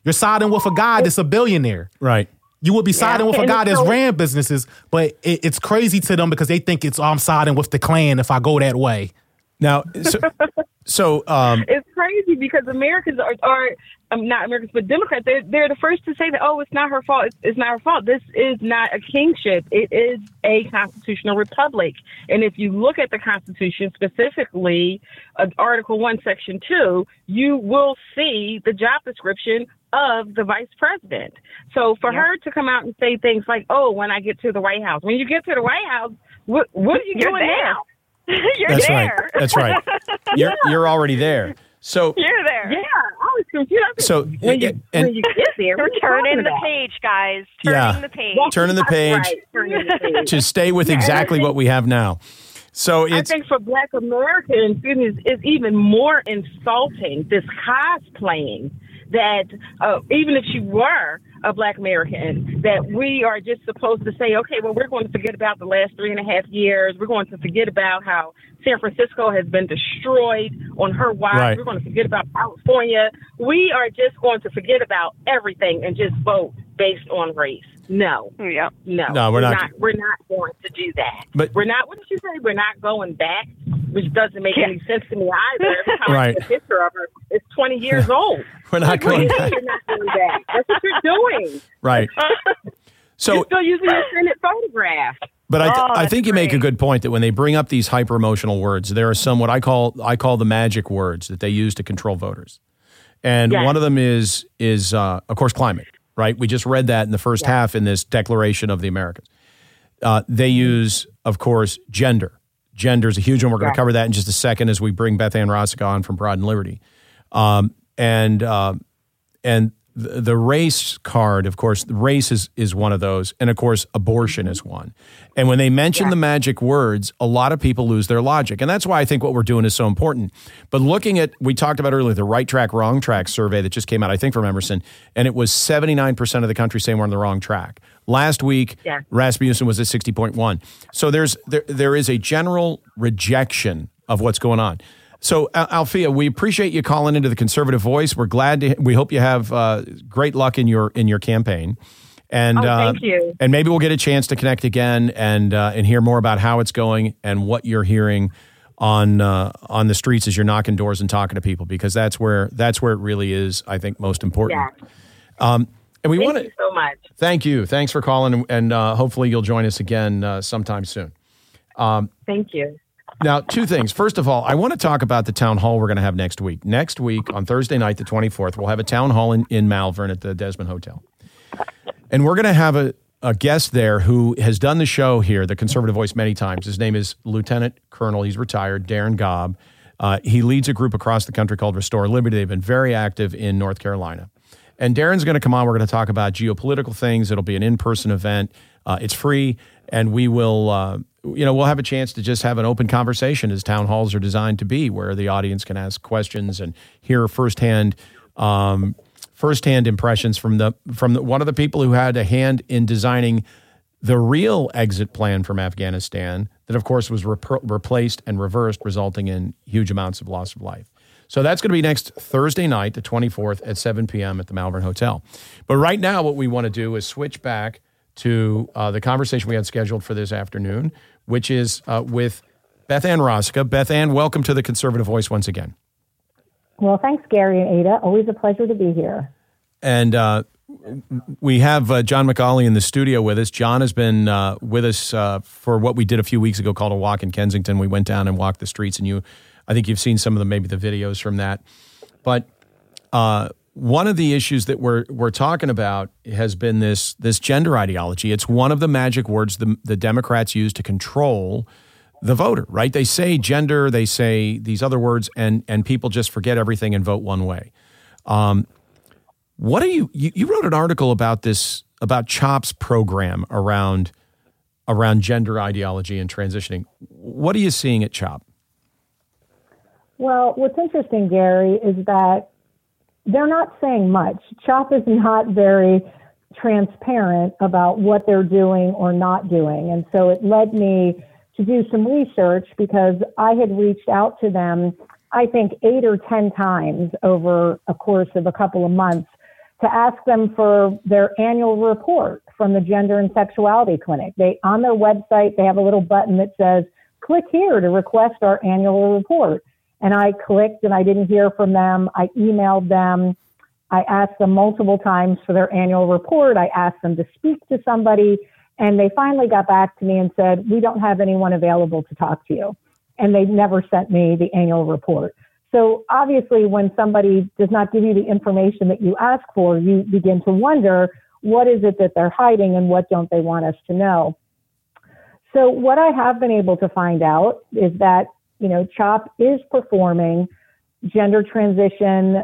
You're siding with a guy that's a billionaire. Right. You would be siding Yeah. with a And guy that's so- ran businesses, but it, it's crazy to them because they think it's, oh, I'm siding with the Klan if I go that way. Now, so, so um, It's crazy because Americans are, are um, not Americans, but Democrats, they're, they're the first to say that, oh, it's not her fault. It's, it's not her fault. This is not a kingship. It is a constitutional republic. And if you look at the Constitution, specifically uh, Article one, Section two, you will see the job description of the vice president. So for Yeah. her to come out and say things like, oh, when I get to the White House, when you get to the White House, what, what are you You're doing there. now? You're that's there. right. That's right. You're you're already there. So You're there. Yeah, I was confused. so when you, and when you get there, We're what are you turning talking the about? page, guys. Turning Yeah. the page. turning the page Right, turning the page. to stay with Yeah, and I exactly think- what we have now. So I it's think for Black Americans, excuse me, is, is even more insulting, this cosplaying that uh, even if you were a Black American, that we are just supposed to say, okay, well, we're going to forget about the last three and a half years. We're going to forget about how San Francisco has been destroyed on her watch. Right. We're going to forget about California. We are just going to forget about everything and just vote based on race. No. Yeah. No, No, we're not- We're not going to do that. But- we're not. What did you say? We're not going back, which doesn't make any sense to me either. Every time Right. I see a picture of her, it's twenty years old. We're not Like, what do going you mean back. You're not going back. That's what you're doing. right. So You're still using your Senate photograph. But I, th- Oh, I that's think you make a great. good point that when they bring up these hyper emotional words, there are some what I call I call the magic words that they use to control voters, and Yes. one of them is is uh, of course climate. Right, we just read that in the first half in this Declaration of the Americans. Uh, they use, of course, gender. Gender is a huge one. We're going to Yeah. cover that in just a second as we bring Beth Ann Rossica on from Broad and Liberty, um, and uh, and the, the race card, of course, race is, is one of those. And of course, abortion is one. And when they mention the magic words, a lot of people lose their logic. And that's why I think what we're doing is so important. But looking at, we talked about earlier, the right track, wrong track survey that just came out, I think from Emerson, and it was seventy-nine percent of the country saying we're on the wrong track. Last week, Yeah. Rasmussen was at sixty point one. So there's there there is a general rejection of what's going on. So, Al- Alfia, we appreciate you calling into the Conservative Voice. We're glad to. We hope you have uh, great luck in your in your campaign, and Oh, thank uh, you. and maybe we'll get a chance to connect again and uh, and hear more about how it's going and what you're hearing on uh, on the streets as you're knocking doors and talking to people, because that's where that's where it really is, I think, most important. Yeah. Um, and we Thank want you to so much. thank you. Thanks for calling, and uh, hopefully you'll join us again uh, sometime soon. Thank you. Now, two things. First of all, I want to talk about the town hall we're going to have next week. Next week, on Thursday night, the twenty-fourth, we'll have a town hall in, in Malvern at the Desmond Hotel. And we're going to have a, a guest there who has done the show here, the Conservative Voice, many times. His name is Lieutenant Colonel, he's retired, Darren Gobb. Uh, he leads a group across the country called Restore Liberty. They've been very active in North Carolina. And Darren's going to come on. We're going to talk about geopolitical things. It'll be an in-person event. Uh, it's free, and we will, uh, you know, we'll have a chance to just have an open conversation, as town halls are designed to be, where the audience can ask questions and hear firsthand, um, firsthand impressions from the from the, one of the people who had a hand in designing the real exit plan from Afghanistan. That, of course, was rep- replaced and reversed, resulting in huge amounts of loss of life. So that's going to be next Thursday night, the twenty-fourth at seven p.m. at the Malvern Hotel. But right now, what we want to do is switch back to uh, the conversation we had scheduled for this afternoon, which is uh, with Beth Ann Rossica. Beth Ann, welcome to the Conservative Voice once again. Well, thanks, Gary and Ada. Always a pleasure to be here. And uh, we have uh, John McCauley in the studio with us. John has been uh, with us uh, for what we did a few weeks ago called a walk in Kensington. We went down and walked the streets, and you, I think you've seen some of the maybe the videos from that. But uh, one of the issues that we're we're talking about has been this this gender ideology. It's one of the magic words the, the Democrats use to control the voter, right? They say gender, they say these other words, and and people just forget everything and vote one way. Um, what are you, you? You wrote an article about this about CHOP's program around around gender ideology and transitioning. What are you seeing at CHOP? Well, what's interesting, Gary, is that they're not saying much. CHOP is not very transparent about what they're doing or not doing. And so it led me to do some research, because I had reached out to them, I think, eight or ten times over a course of a couple of months, to to ask them for their annual report from the Gender and Sexuality Clinic. They, on their website, they have a little button that says, click here to request our annual report. And I clicked and I didn't hear from them. I emailed them. I asked them multiple times for their annual report. I asked them to speak to somebody, and they finally got back to me and said, we don't have anyone available to talk to you. And they never sent me the annual report. So obviously, when somebody does not give you the information that you ask for, you begin to wonder, what is it that they're hiding and what don't they want us to know? So what I have been able to find out is that, you know, CHOP is performing gender transition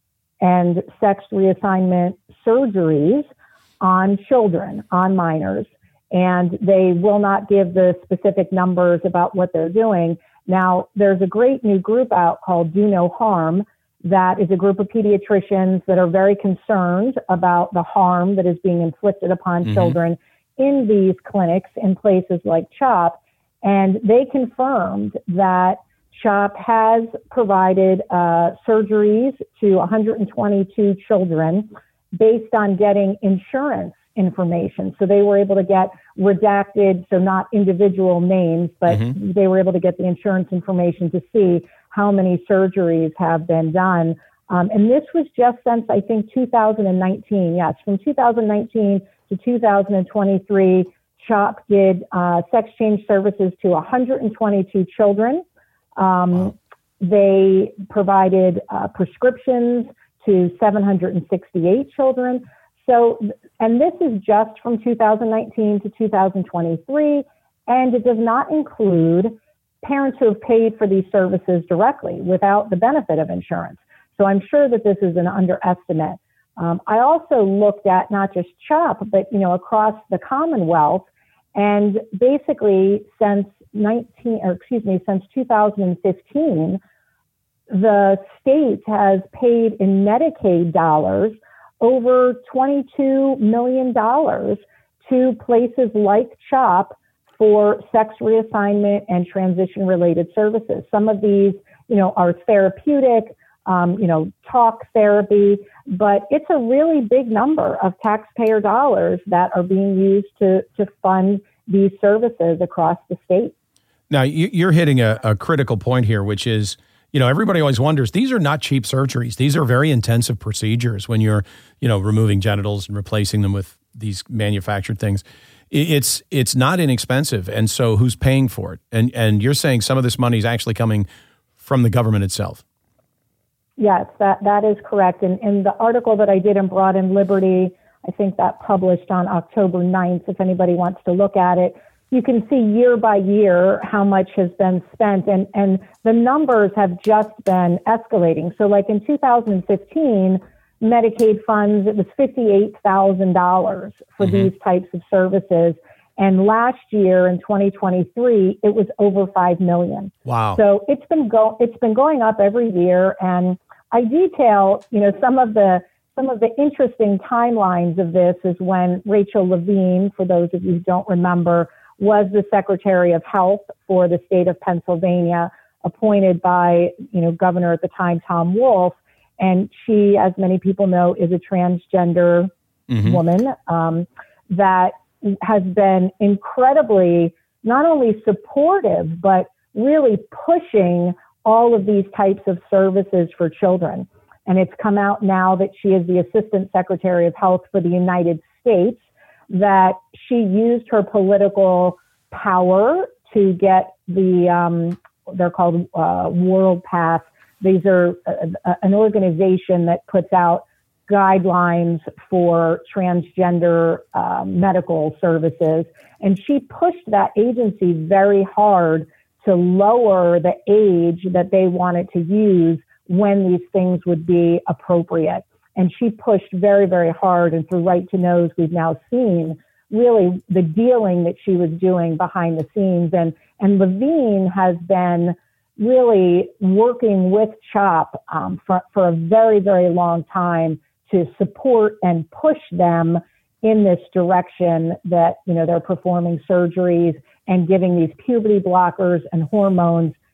and sex reassignment surgeries on children, on minors, and they will not give the specific numbers about what they're doing. Now, there's a great new group out called Do No Harm that is a group of pediatricians that are very concerned about the harm that is being inflicted upon mm-hmm. children in these clinics in places like CHOP. And they confirmed that CHOP has provided uh, surgeries to one hundred twenty-two children based on getting insurance information. So they were able to get redacted, so not individual names, but mm-hmm. they were able to get the insurance information to see how many surgeries have been done. Um, and this was just since, I think, two thousand nineteen. Yes, from two thousand nineteen to two thousand twenty-three, CHOP did uh, sex change services to one hundred twenty-two children. Um, wow. They provided uh, prescriptions to seven hundred sixty-eight children. So, and this is just from two thousand nineteen to two thousand twenty-three, and it does not include parents who have paid for these services directly without the benefit of insurance. So I'm sure that this is an underestimate. Um, I also looked at not just CHOP, but, you know, across the Commonwealth, and basically since nineteen, or excuse me, since two thousand fifteen, the state has paid in Medicaid dollars over twenty-two million dollars to places like CHOP for sex reassignment and transition-related services. Some of these, you know, are therapeutic, um, you know, talk therapy, but it's a really big number of taxpayer dollars that are being used to, to fund these services across the state. Now, you're hitting a, a critical point here, which is, you know, everybody always wonders, these are not cheap surgeries. These are very intensive procedures when you're, you know, removing genitals and replacing them with these manufactured things. It's it's not inexpensive. And so who's paying for it? And and you're saying some of this money is actually coming from the government itself. Yes, that, that is correct. And in the article that I did in Broad and Liberty, I think that published on October ninth, if anybody wants to look at it, you can see year by year how much has been spent, and, and the numbers have just been escalating. So like in two thousand fifteen, Medicaid funds, it was fifty-eight thousand dollars for mm-hmm. these types of services. And last year in twenty twenty-three, it was over five million dollars. Wow. So it's been go it's been going up every year. And I detail, you know, some of the some of the interesting timelines of this is when Rachel Levine, for those of you who don't remember, was the Secretary of Health for the state of Pennsylvania, appointed by, you know, Governor at the time, Tom Wolf. And she, as many people know, is a transgender mm-hmm. woman um, that has been incredibly not only supportive, but really pushing all of these types of services for children. And it's come out now that she is the Assistant Secretary of Health for the United States, that she used her political power to get the, um, they're called uh, World Path. These are a, a, an organization that puts out guidelines for transgender uh, medical services. And she pushed that agency very hard to lower the age that they wanted to use when these things would be appropriate. And she pushed very, very hard. And through Right to Knows, we've now seen really the dealing that she was doing behind the scenes. And, and Levine has been really working with CHOP um, for, for a very, very long time to support and push them in this direction that, you know, they're performing surgeries and giving these puberty blockers and hormones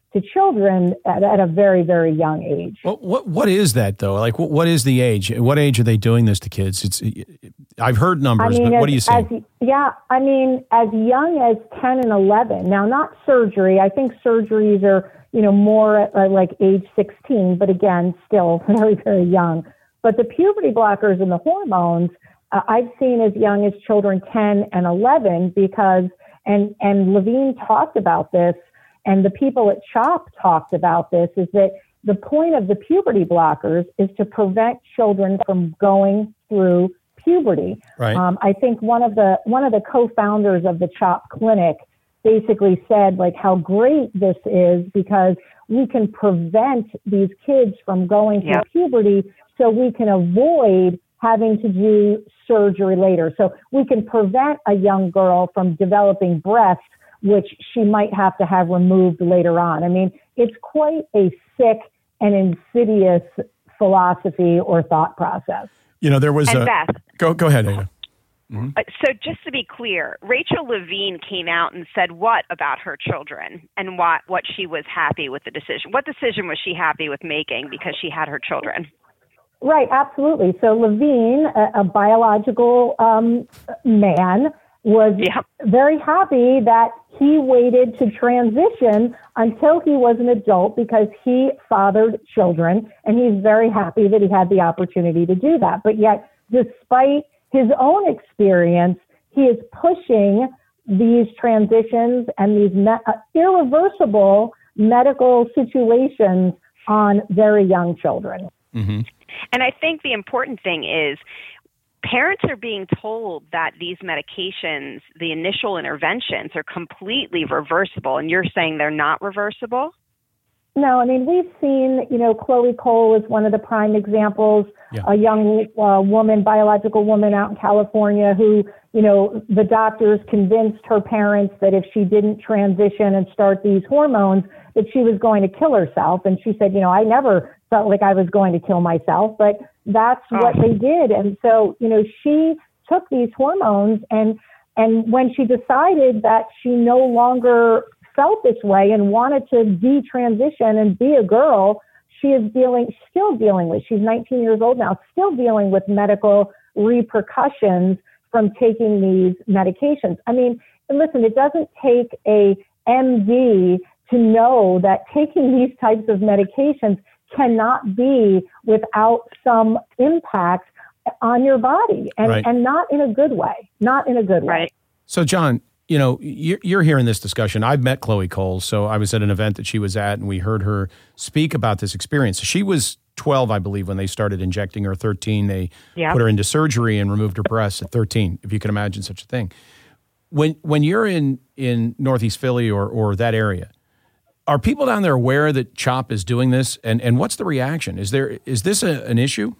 to children at, at a very, very young age. What what what is that though? Like what what is the age? What age are they doing this to kids? It's I've heard numbers, I mean, but as, what do you say? As, yeah, I mean, as young as ten and eleven. Now, not surgery. I think surgeries are, you know, more at uh, like age sixteen, but again, still very, very young. But the puberty blockers and the hormones, uh, I've seen as young as children ten and eleven because, and, and Levine talked about this, and the people at CHOP talked about this, is that the point of the puberty blockers is to prevent children from going through puberty. Right. Um, I think one of the one of the co-founders of the CHOP clinic basically said like how great this is because we can prevent these kids from going through Yep. puberty, so we can avoid having to do surgery later. So we can prevent a young girl from developing breasts, which she might have to have removed later on. I mean, it's quite a sick and insidious philosophy or thought process. You know, there was And a Beth. go go ahead, Ada. Uh, So just to be clear, Rachel Levine came out and said what about her children and what, what she was happy with the decision? What decision was she happy with making because she had her children? Right, absolutely. So Levine, a, a biological um, man, was Yep. very happy that he waited to transition until he was an adult because he fathered children, and he's very happy that he had the opportunity to do that. But yet, despite his own experience, he is pushing these transitions and these me- uh, irreversible medical situations on very young children. Mm-hmm. And I think the important thing is parents are being told that these medications, the initial interventions, are completely reversible, and you're saying they're not reversible? No, I mean, we've seen, you know, Chloe Cole is one of the prime examples, Yeah. a young uh, woman, biological woman out in California who, you know, the doctors convinced her parents that if she didn't transition and start these hormones, that she was going to kill herself. And she said, you know, I never felt like I was going to kill myself, but that's Oh. what they did. And so, you know, she took these hormones, and and when she decided that she no longer felt this way and wanted to detransition and be a girl, she is dealing, still dealing with, she's nineteen years old now, still dealing with medical repercussions from taking these medications. I mean, listen, it doesn't take a M D to know that taking these types of medications cannot be without some impact on your body, and, Right. and not in a good way, not in a good way. Right. So, John, you know, you're, you're hearing this discussion. I've met Chloe Cole, so I was at an event that she was at, and we heard her speak about this experience. She was twelve, I believe, when they started injecting her. thirteen, they Yeah. put her into surgery and removed her breasts at thirteen, if you can imagine such a thing. When when you're in, in Northeast Philly or or that area, are people down there aware that CHOP is doing this, and, and what's the reaction? Is there is this a, an issue?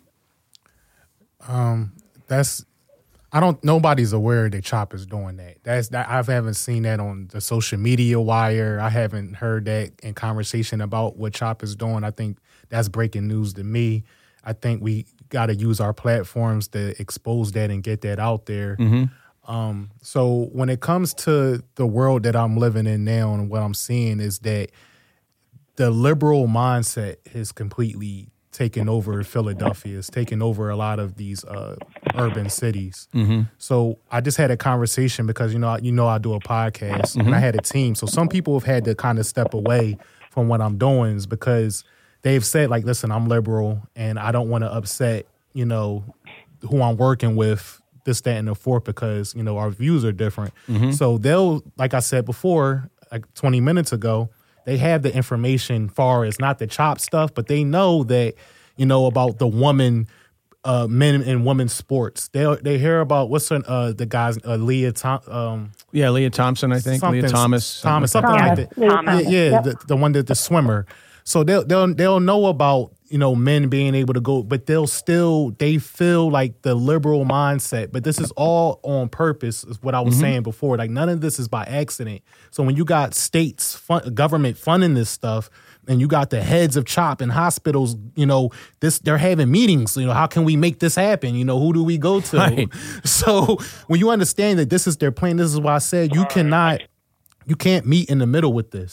Um, that's I don't. Nobody's aware that CHOP is doing that. That's that. I haven't seen that on the social media wire. I haven't heard that in conversation about what CHOP is doing. I think that's breaking news to me. I think we got to use our platforms to expose that and get that out there. Mm-hmm. Um, so when it comes to the world that I'm living in now, and what I'm seeing is that the liberal mindset has completely taken over Philadelphia. It's taken over a lot of these uh, urban cities. Mm-hmm. So I just had a conversation because, you know, you know, I do a podcast and I had a team. So some people have had to kind of step away from what I'm doing is because they've said, like, listen, I'm liberal and I don't want to upset, you know, who I'm working with, this, that, and the fourth, because, you know, our views are different. Mm-hmm. So they'll, like I said before, like twenty minutes ago, they have the information far as not the CHOP stuff, but they know that, you know, about the woman, uh, men and women's sports. They they hear about what's her, uh, the guys, uh, Leah Tom, um, Yeah, Leah Thompson, I think. something- Leah Thomas. Thomas, something Thomas. like that. Leah Thomas. Thomas. Yeah, Yep. the, the one that the swimmer. So they'll they'll they'll know about, you know, men being able to go, but they'll still they feel like the liberal mindset. But this is all on purpose, is what I was saying before. Like none of this is by accident. So when you got states, fun, government funding this stuff, and you got the heads of CHOP and hospitals, you know, this they're having meetings. You know, how can we make this happen? You know, who do we go to? Right. So when you understand that this is their plan, this is why I said you cannot, you can't meet in the middle with this.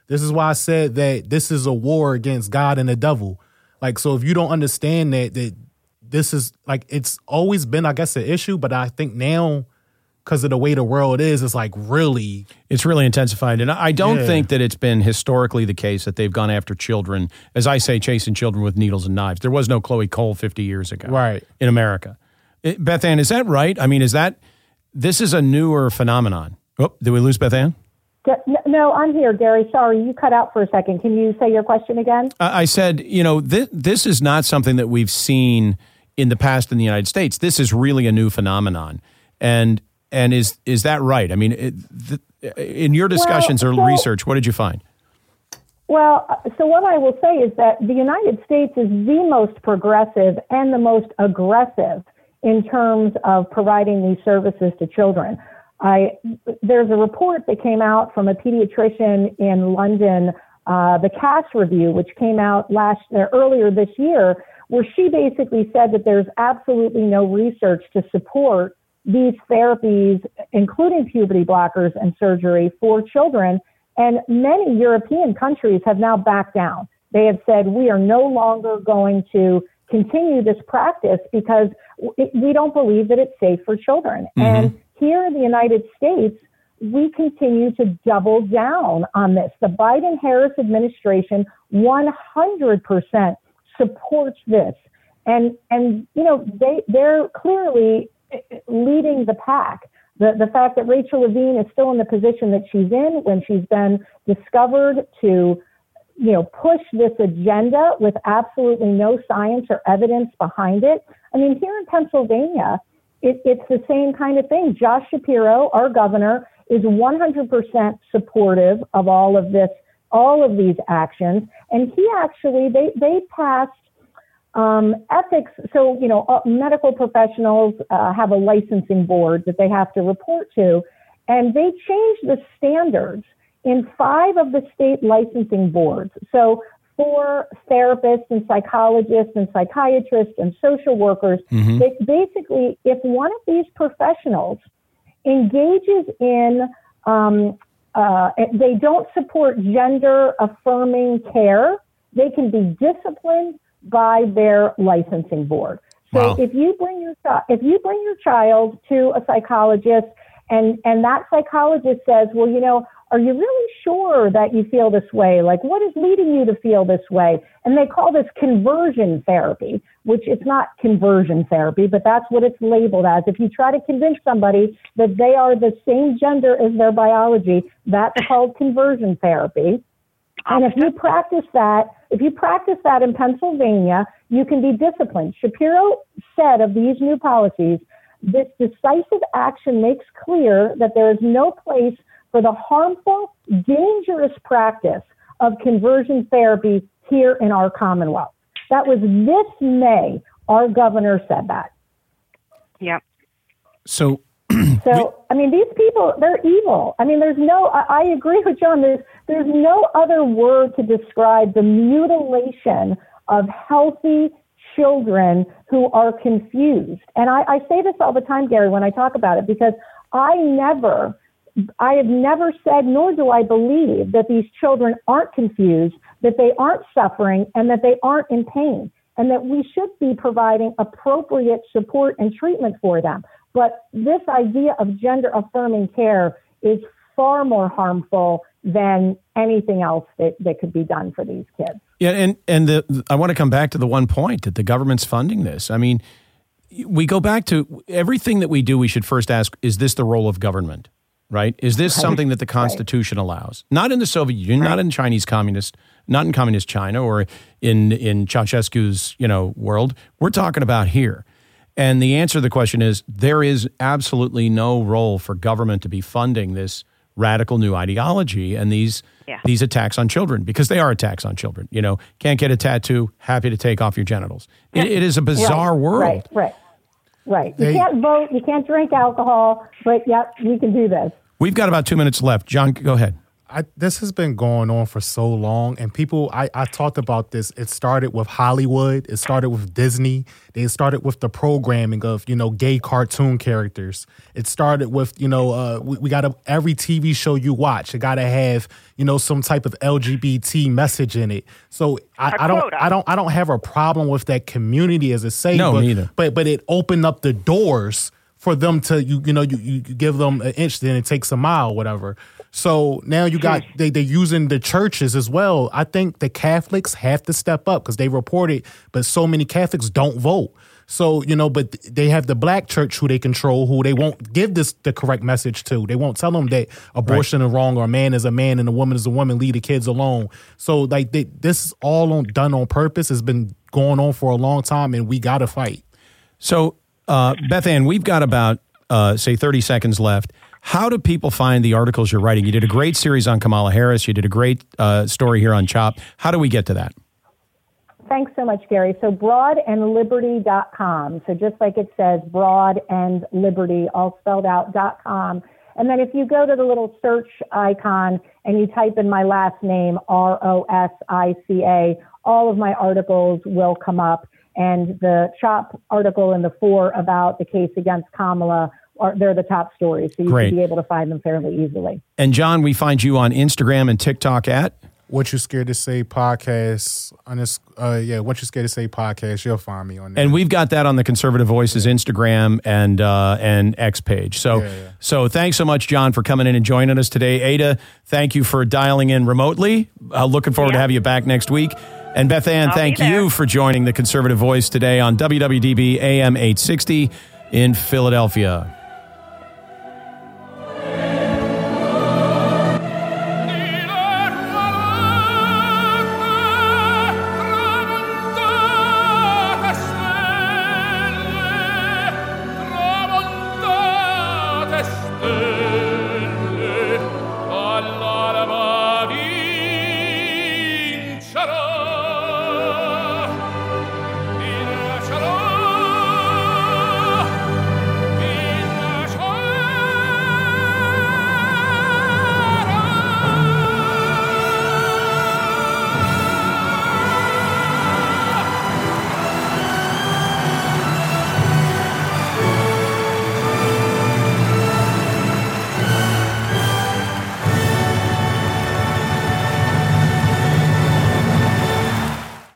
This is why I said that this is a war against God and the devil. Like, so if you don't understand that, that this is like, it's always been, I guess, an issue, but I think now, because of the way the world is, it's like really... It's really intensified. And I don't yeah. think that it's been historically the case that they've gone after children, as I say, chasing children with needles and knives. There was no Chloe Cole fifty years ago right. in America. It, Beth Ann, is that right? I mean, is that... This is a newer phenomenon. Oh, did we lose Beth Ann? No, I'm here, Gary. Sorry, you cut out for a second. Can you say your question again? I said, you know, th- this is not something that we've seen in the past in the United States. This is really a new phenomenon. And... And is is that right? I mean, it, the, in your discussions well, so, or research, what did you find? Well, so what I will say is that the United States is the most progressive and the most aggressive in terms of providing these services to children. I there's a report that came out from a pediatrician in London, uh, the Cass Review, which came out last uh, earlier this year, where she basically said that there's absolutely no research to support these therapies, including puberty blockers and surgery for children. And many European countries have now backed down. They have said, we are no longer going to continue this practice because we don't believe that it's safe for children. Mm-hmm. And here in the United States, we continue to double down on this. The Biden-Harris administration one hundred percent supports this. And, and you know, they, they're clearly leading the pack. The the fact that Rachel Levine is still in the position that she's in when she's been discovered to, you know, push this agenda with absolutely no science or evidence behind it. I mean, here in Pennsylvania, it, it's the same kind of thing. Josh Shapiro, our governor, is one hundred percent supportive of all of this, all of these actions. And he actually, they, they passed Um, ethics, so, you know, uh, medical professionals uh, have a licensing board that they have to report to, and they changed the standards in five of the state licensing boards. So for therapists and psychologists and psychiatrists and social workers, mm-hmm. they basically, if one of these professionals engages in, um, uh, they don't support gender-affirming care, they can be disciplined by their licensing board. So wow. if you bring your if you bring your child to a psychologist and and that psychologist says, well, you know, are you really sure that you feel this way? Like, what is leading you to feel this way? And they call this conversion therapy, which it's not conversion therapy, but that's what it's labeled as. If you try to convince somebody that they are the same gender as their biology, that's called conversion therapy. And if you practice that, if you practice that in Pennsylvania, you can be disciplined. Shapiro said of these new policies, this decisive action makes clear that there is no place for the harmful, dangerous practice of conversion therapy here in our Commonwealth. That was this May. Our governor said that. Yeah. So, so I mean, these people, they're evil. I mean, there's no, I, I agree with John, there's, there's no other word to describe the mutilation of healthy children who are confused. And I, I say this all the time, Gary, when I talk about it, because I never, I have never said, nor do I believe that these children aren't confused, that they aren't suffering, and that they aren't in pain, and that we should be providing appropriate support and treatment for them. But this idea of gender-affirming care is far more harmful than anything else that, that could be done for these kids. Yeah, and, and the, I want to come back to the one point that the government's funding this. I mean, we go back to everything that we do, we should first ask, is this the role of government, right? Is this right. something that the Constitution right. allows? Not in the Soviet Union, right. not in Chinese communist, not in communist China or in, in Ceausescu's, you know, world. We're talking about here. And the answer to the question is there is absolutely no role for government to be funding this radical new ideology and these yeah. these attacks on children, because they are attacks on children. You know, can't get a tattoo, happy to take off your genitals. It, it is a bizarre right, world. Right, right, right. You they, can't vote, you can't drink alcohol, but yep, we can do this. We've got about two minutes left. John, go ahead. I, this has been going on for so long, and people, I, I talked about this. It started with Hollywood. It started with Disney. They started with the programming of, you know, gay cartoon characters. It started with, you know, uh, we, we got to, every T V show you watch, it got to have, you know, some type of L G B T message in it. So I, I don't, I don't, I don't have a problem with that community as a say. No, but, neither. But, but it opened up the doors for them to, you, you know, you, you give them an inch, then it takes a mile, whatever. So now you got, they, they're using the churches as well. I think the Catholics have to step up because they reported, but so many Catholics don't vote. So, you know, but they have the black church who they control, who they won't give this the correct message to. They won't tell them that abortion right. is wrong, or a man is a man and a woman is a woman, leave the kids alone. So, like, they, this is all on, done on purpose. It's been going on for a long time, and we got to fight. So, uh, Beth Ann, we've got about, uh, say, thirty seconds left. How do people find the articles you're writing? You did a great series on Kamala Harris. You did a great uh, story here on CHOP. How do we get to that? Thanks so much, Gary. So broad and liberty dot com. So just like it says, Broad and Liberty, all spelled out, dot com. And then if you go to the little search icon and you type in my last name, R O S I C A, all of my articles will come up. And the CHOP article and the four about the case against Kamala, are, they're the top stories. So you Great. should be able to find them fairly easily. And John, we find you on Instagram and TikTok at? What You Scared to Say podcast. On this, uh, yeah, What You Scared to Say podcast. You'll find me on there. And we've got that on the Conservative Voices Instagram and uh, and X page. So, Yeah, yeah. so thanks so much, John, for coming in and joining us today. Ada, thank you for dialing in remotely. Uh, looking forward Yeah. to have you back next week. And Beth Ann, I'll thank be there. you for joining the Conservative Voice today on W W D B A M eight sixty in Philadelphia.